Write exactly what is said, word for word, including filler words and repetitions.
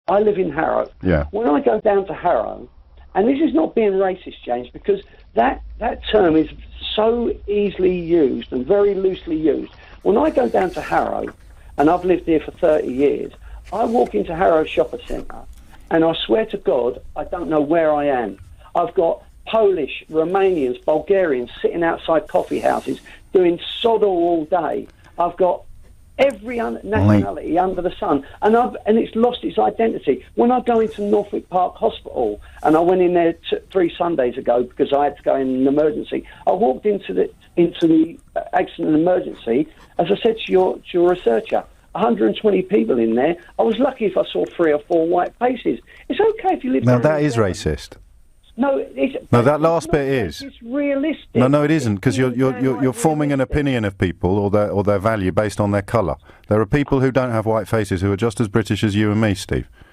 I live in Harrow. Yeah. When I go down to Harrow, and this is not being racist, James, because that, that term is so easily used and very loosely used. When I go down to Harrow, and I've lived here for thirty years, I walk into Harrow Shopping Centre, and I swear to God, I don't know where I am. I've got Polish, Romanians, Bulgarians sitting outside coffee houses doing sod all, all day. I've got every un- nationality Mate. under the sun, and I've and it's lost its identity. When I go into Northwick Park Hospital, and I went in there t- three Sundays ago because I had to go in an emergency, I walked into the into the accident and emergency. As I said to your to your researcher, one hundred twenty people in there. I was lucky if I saw three or four white faces. It's okay if you live. Now that is racist. No, it's, no, that last bit is. It's realistic. No, no, it isn't, because you're you're you're, you're forming an opinion of people or their or their value based on their colour. There are people who don't have white faces who are just as British as you and me, Steve.